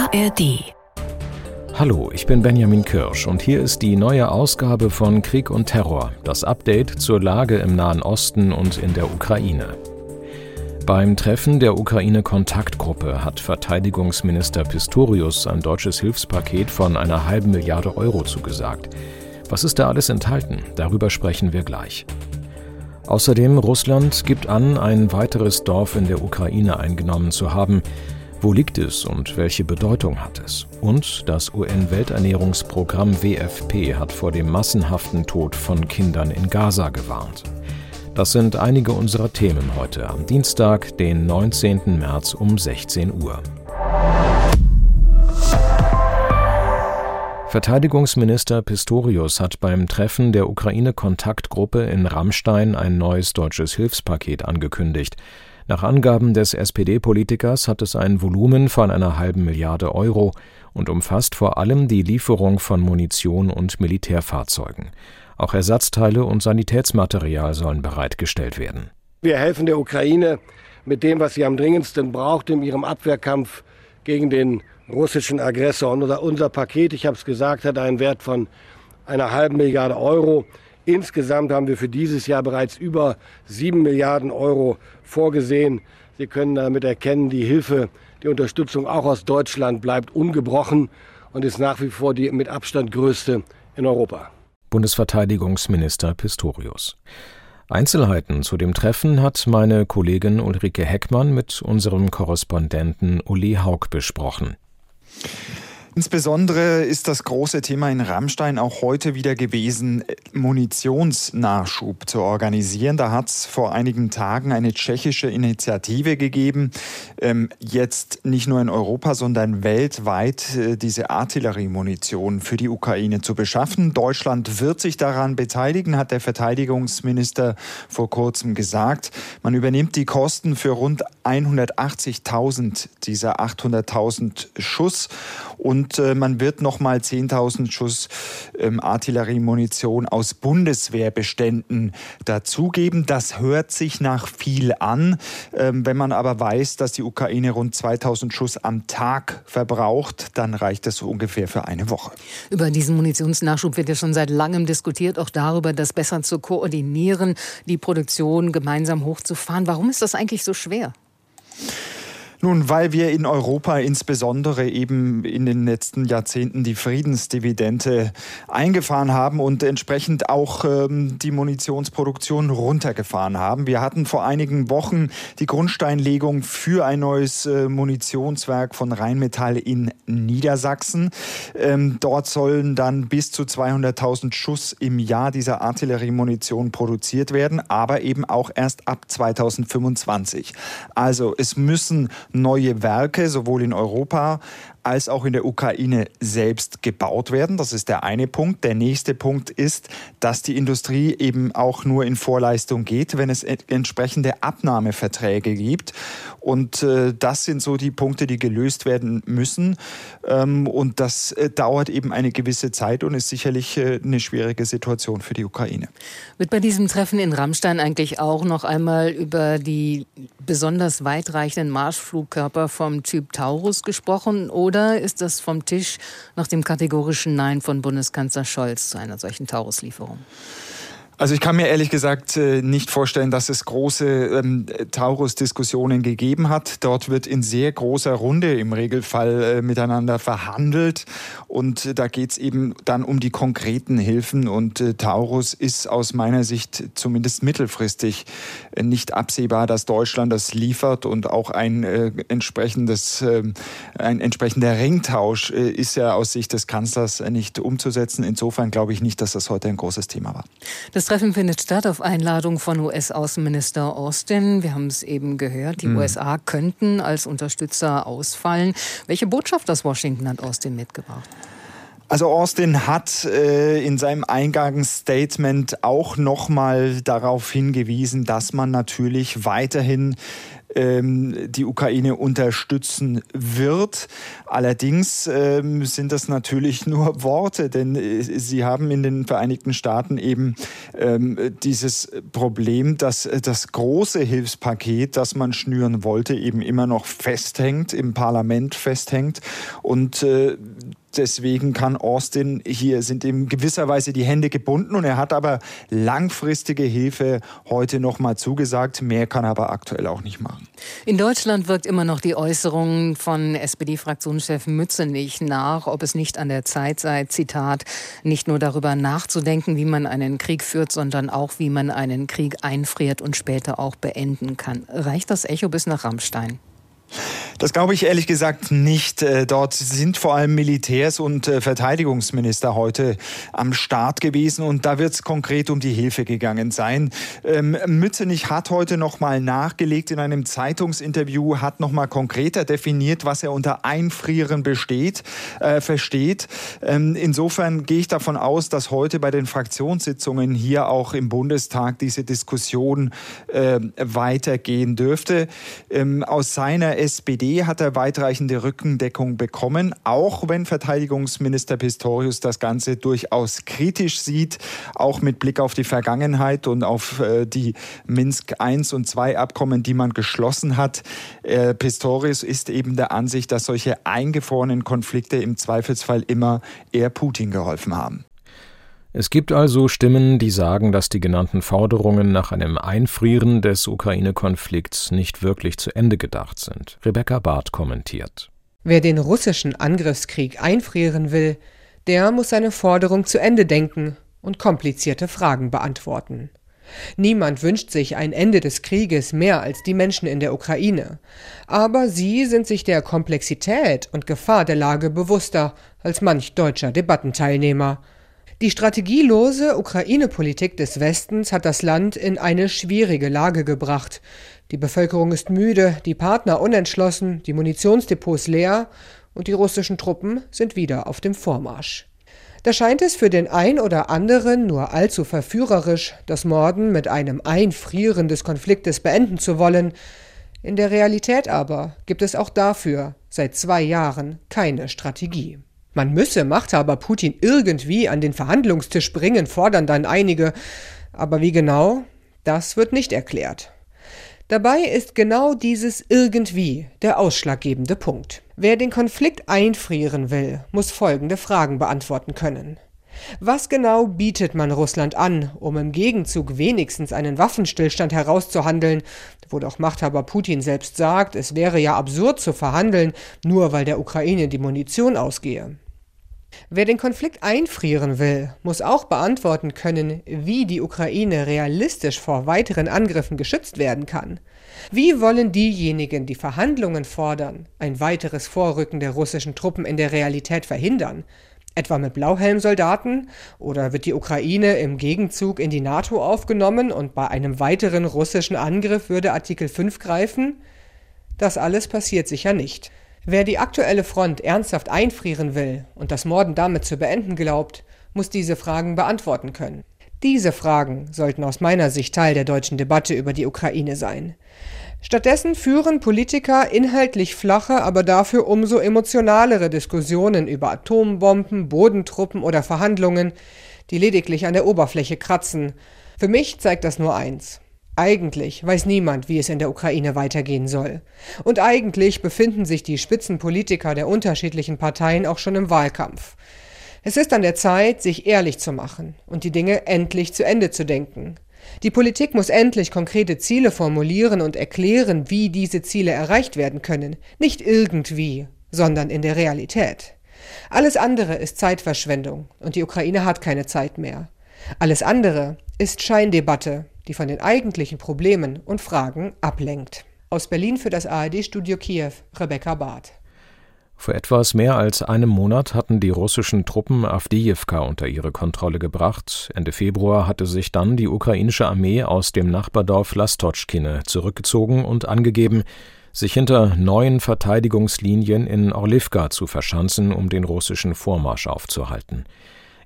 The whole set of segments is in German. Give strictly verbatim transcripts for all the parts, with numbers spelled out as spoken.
A R D. Hallo, ich bin Benjamin Kirsch und hier ist die neue Ausgabe von Krieg und Terror, das Update zur Lage im Nahen Osten und in der Ukraine. Beim Treffen der Ukraine-Kontaktgruppe hat Verteidigungsminister Pistorius ein deutsches Hilfspaket von einer halben Milliarde Euro zugesagt. Was ist da alles enthalten? Darüber sprechen wir gleich. Außerdem, Russland gibt an, ein weiteres Dorf in der Ukraine eingenommen zu haben. Wo liegt es und welche Bedeutung hat es? Und das U N-Welternährungsprogramm W F P hat vor dem massenhaften Tod von Kindern in Gaza gewarnt. Das sind einige unserer Themen heute am Dienstag, den neunzehnten März um sechzehn Uhr. Verteidigungsminister Pistorius hat beim Treffen der Ukraine-Kontaktgruppe in Ramstein ein neues deutsches Hilfspaket angekündigt. Nach Angaben des S P D-Politikers hat es ein Volumen von einer halben Milliarde Euro und umfasst vor allem die Lieferung von Munition und Militärfahrzeugen. Auch Ersatzteile und Sanitätsmaterial sollen bereitgestellt werden. Wir helfen der Ukraine mit dem, was sie am dringendsten braucht, in ihrem Abwehrkampf gegen den russischen Aggressor. Und unser Paket, ich habe es gesagt, hat einen Wert von einer halben Milliarde Euro. Insgesamt haben wir für dieses Jahr bereits über sieben Milliarden Euro vorgesehen. Sie können damit erkennen, die Hilfe, die Unterstützung auch aus Deutschland bleibt ungebrochen und ist nach wie vor die mit Abstand größte in Europa. Bundesverteidigungsminister Pistorius. Einzelheiten zu dem Treffen hat meine Kollegin Ulrike Heckmann mit unserem Korrespondenten Uli Haug besprochen. Insbesondere ist das große Thema in Ramstein auch heute wieder gewesen, Munitionsnachschub zu organisieren. Da hat es vor einigen Tagen eine tschechische Initiative gegeben, ähm, jetzt nicht nur in Europa, sondern weltweit äh, diese Artilleriemunition für die Ukraine zu beschaffen. Deutschland wird sich daran beteiligen, hat der Verteidigungsminister vor kurzem gesagt. Man übernimmt die Kosten für rund hundertachtzigtausend dieser achthunderttausend Schuss und Und äh, man wird nochmal zehntausend Schuss ähm, Artilleriemunition aus Bundeswehrbeständen dazugeben. Das hört sich nach viel an. Ähm, wenn man aber weiß, dass die Ukraine rund zweitausend Schuss am Tag verbraucht, dann reicht das so ungefähr für eine Woche. Über diesen Munitionsnachschub wird ja schon seit langem diskutiert, auch darüber, das besser zu koordinieren, die Produktion gemeinsam hochzufahren. Warum ist das eigentlich so schwer? Nun, weil wir in Europa insbesondere eben in den letzten Jahrzehnten die Friedensdividende eingefahren haben und entsprechend auch ähm, die Munitionsproduktion runtergefahren haben. Wir hatten vor einigen Wochen die Grundsteinlegung für ein neues äh, Munitionswerk von Rheinmetall in Niedersachsen. Ähm, dort sollen dann bis zu zweihunderttausend Schuss im Jahr dieser Artilleriemunition produziert werden, aber eben auch erst ab zweitausendfünfundzwanzig. Also es müssen neue Werke, sowohl in Europa als auch in der Ukraine selbst gebaut werden. Das ist der eine Punkt. Der nächste Punkt ist, dass die Industrie eben auch nur in Vorleistung geht, wenn es entsprechende Abnahmeverträge gibt. Und äh, das sind so die Punkte, die gelöst werden müssen. Ähm, und das äh, dauert eben eine gewisse Zeit und ist sicherlich äh, eine schwierige Situation für die Ukraine. Wird bei diesem Treffen in Ramstein eigentlich auch noch einmal über die besonders weitreichenden Marschflugkörper vom Typ Taurus gesprochen? Oder ist das vom Tisch nach dem kategorischen Nein von Bundeskanzler Scholz zu einer solchen Taurus-Lieferung? Also ich kann mir ehrlich gesagt nicht vorstellen, dass es große ähm, Taurus-Diskussionen gegeben hat. Dort wird in sehr großer Runde im Regelfall äh, miteinander verhandelt. Und da geht es eben dann um die konkreten Hilfen. Und äh, Taurus ist aus meiner Sicht zumindest mittelfristig äh, nicht absehbar, dass Deutschland das liefert. Und auch ein äh, entsprechendes, äh, ein entsprechender Ringtausch äh, ist ja aus Sicht des Kanzlers äh, nicht umzusetzen. Insofern glaube ich nicht, dass das heute ein großes Thema war. Das Treffen findet statt auf Einladung von U S-Außenminister Austin. Wir haben es eben gehört, die mhm. U S A könnten als Unterstützer ausfallen. Welche Botschaft aus Washington hat Austin mitgebracht? Also Austin hat äh, in seinem Eingangsstatement auch nochmal darauf hingewiesen, dass man natürlich weiterhin ähm, die Ukraine unterstützen wird. Allerdings ähm, sind das natürlich nur Worte, denn äh, sie haben in den Vereinigten Staaten eben ähm, dieses Problem, dass das große Hilfspaket, das man schnüren wollte, eben immer noch festhängt, im Parlament festhängt. Und äh, deswegen kann Austin, hier sind in gewisser Weise die Hände gebunden und er hat aber langfristige Hilfe heute noch mal zugesagt. Mehr kann er aber aktuell auch nicht machen. In Deutschland wirkt immer noch die Äußerung von S P D-Fraktionschef Mützenich nach, ob es nicht an der Zeit sei, Zitat, nicht nur darüber nachzudenken, wie man einen Krieg führt, sondern auch, wie man einen Krieg einfriert und später auch beenden kann. Reicht das Echo bis nach Ramstein? Das glaube ich ehrlich gesagt nicht. Dort sind vor allem Militärs und Verteidigungsminister heute am Start gewesen und da wird es konkret um die Hilfe gegangen sein. Ähm, Mützenich hat heute noch mal nachgelegt in einem Zeitungsinterview, hat noch mal konkreter definiert, was er unter Einfrieren besteht, äh, versteht. Ähm, insofern gehe ich davon aus, dass heute bei den Fraktionssitzungen hier auch im Bundestag diese Diskussion äh, weitergehen dürfte. Ähm, aus seiner S P D hat er weitreichende Rückendeckung bekommen, auch wenn Verteidigungsminister Pistorius das Ganze durchaus kritisch sieht, auch mit Blick auf die Vergangenheit und auf äh, die Minsk eins und zwei Abkommen, die man geschlossen hat. Äh, Pistorius ist eben der Ansicht, dass solche eingefrorenen Konflikte im Zweifelsfall immer eher Putin geholfen haben. Es gibt also Stimmen, die sagen, dass die genannten Forderungen nach einem Einfrieren des Ukraine-Konflikts nicht wirklich zu Ende gedacht sind. Rebecca Barth kommentiert. Wer den russischen Angriffskrieg einfrieren will, der muss seine Forderung zu Ende denken und komplizierte Fragen beantworten. Niemand wünscht sich ein Ende des Krieges mehr als die Menschen in der Ukraine. Aber sie sind sich der Komplexität und Gefahr der Lage bewusster als manch deutscher Debattenteilnehmer. Die strategielose Ukraine-Politik des Westens hat das Land in eine schwierige Lage gebracht. Die Bevölkerung ist müde, die Partner unentschlossen, die Munitionsdepots leer und die russischen Truppen sind wieder auf dem Vormarsch. Da scheint es für den ein oder anderen nur allzu verführerisch, das Morden mit einem Einfrieren des Konfliktes beenden zu wollen. In der Realität aber gibt es auch dafür seit zwei Jahren keine Strategie. Man müsse Machthaber Putin irgendwie an den Verhandlungstisch bringen, fordern dann einige. Aber wie genau, das wird nicht erklärt. Dabei ist genau dieses irgendwie der ausschlaggebende Punkt. Wer den Konflikt einfrieren will, muss folgende Fragen beantworten können. Was genau bietet man Russland an, um im Gegenzug wenigstens einen Waffenstillstand herauszuhandeln, wo doch Machthaber Putin selbst sagt, es wäre ja absurd zu verhandeln, nur weil der Ukraine die Munition ausgehe? Wer den Konflikt einfrieren will, muss auch beantworten können, wie die Ukraine realistisch vor weiteren Angriffen geschützt werden kann. Wie wollen diejenigen, die Verhandlungen fordern, ein weiteres Vorrücken der russischen Truppen in der Realität verhindern? Etwa mit Blauhelmsoldaten? Oder wird die Ukraine im Gegenzug in die NATO aufgenommen und bei einem weiteren russischen Angriff würde Artikel fünf greifen? Das alles passiert sicher nicht. Wer die aktuelle Front ernsthaft einfrieren will und das Morden damit zu beenden glaubt, muss diese Fragen beantworten können. Diese Fragen sollten aus meiner Sicht Teil der deutschen Debatte über die Ukraine sein. Stattdessen führen Politiker inhaltlich flache, aber dafür umso emotionalere Diskussionen über Atombomben, Bodentruppen oder Verhandlungen, die lediglich an der Oberfläche kratzen. Für mich zeigt das nur eins. Eigentlich weiß niemand, wie es in der Ukraine weitergehen soll. Und eigentlich befinden sich die Spitzenpolitiker der unterschiedlichen Parteien auch schon im Wahlkampf. Es ist an der Zeit, sich ehrlich zu machen und die Dinge endlich zu Ende zu denken. Die Politik muss endlich konkrete Ziele formulieren und erklären, wie diese Ziele erreicht werden können. Nicht irgendwie, sondern in der Realität. Alles andere ist Zeitverschwendung und die Ukraine hat keine Zeit mehr. Alles andere ist Scheindebatte, die von den eigentlichen Problemen und Fragen ablenkt. Aus Berlin für das A R D-Studio Kiew, Rebecca Barth. Vor etwas mehr als einem Monat hatten die russischen Truppen Awdijewka unter ihre Kontrolle gebracht. Ende Februar hatte sich dann die ukrainische Armee aus dem Nachbardorf Lastotschkine zurückgezogen und angegeben, sich hinter neuen Verteidigungslinien in Orlivka zu verschanzen, um den russischen Vormarsch aufzuhalten.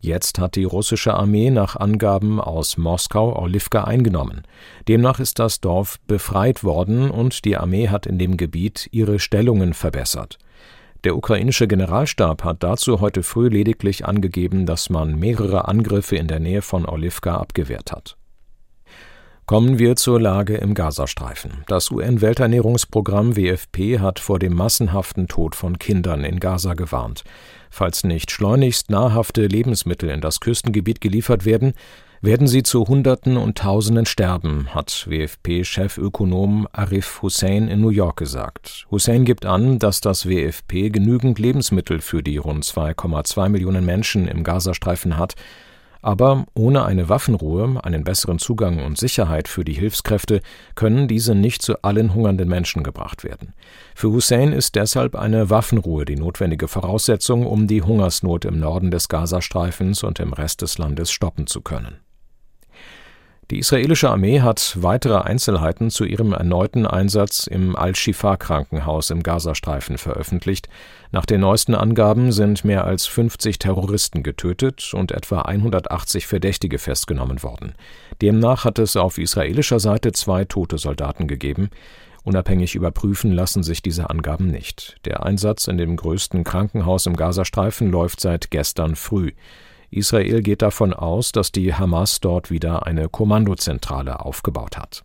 Jetzt hat die russische Armee nach Angaben aus Moskau Orlivka eingenommen. Demnach ist das Dorf befreit worden und die Armee hat in dem Gebiet ihre Stellungen verbessert. Der ukrainische Generalstab hat dazu heute früh lediglich angegeben, dass man mehrere Angriffe in der Nähe von Orlivka abgewehrt hat. Kommen wir zur Lage im Gazastreifen. Das U N-Welternährungsprogramm W F P hat vor dem massenhaften Tod von Kindern in Gaza gewarnt. Falls nicht schleunigst nahrhafte Lebensmittel in das Küstengebiet geliefert werden, werden sie zu Hunderten und Tausenden sterben, hat W F P-Chefökonom Arif Hussein in New York gesagt. Hussein gibt an, dass das W F P genügend Lebensmittel für die rund zwei Komma zwei Millionen Menschen im Gazastreifen hat, aber ohne eine Waffenruhe, einen besseren Zugang und Sicherheit für die Hilfskräfte können diese nicht zu allen hungernden Menschen gebracht werden. Für Hussein ist deshalb eine Waffenruhe die notwendige Voraussetzung, um die Hungersnot im Norden des Gazastreifens und im Rest des Landes stoppen zu können. Die israelische Armee hat weitere Einzelheiten zu ihrem erneuten Einsatz im Al-Shifa-Krankenhaus im Gazastreifen veröffentlicht. Nach den neuesten Angaben sind mehr als fünfzig Terroristen getötet und etwa hundertachtzig Verdächtige festgenommen worden. Demnach hat es auf israelischer Seite zwei tote Soldaten gegeben. Unabhängig überprüfen lassen sich diese Angaben nicht. Der Einsatz in dem größten Krankenhaus im Gazastreifen läuft seit gestern früh. Israel geht davon aus, dass die Hamas dort wieder eine Kommandozentrale aufgebaut hat.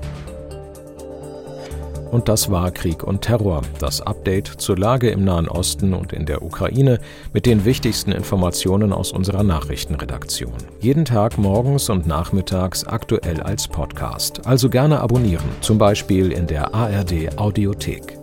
Und das war Krieg und Terror, das Update zur Lage im Nahen Osten und in der Ukraine mit den wichtigsten Informationen aus unserer Nachrichtenredaktion. Jeden Tag morgens und nachmittags aktuell als Podcast. Also gerne abonnieren, zum Beispiel in der A R D Audiothek.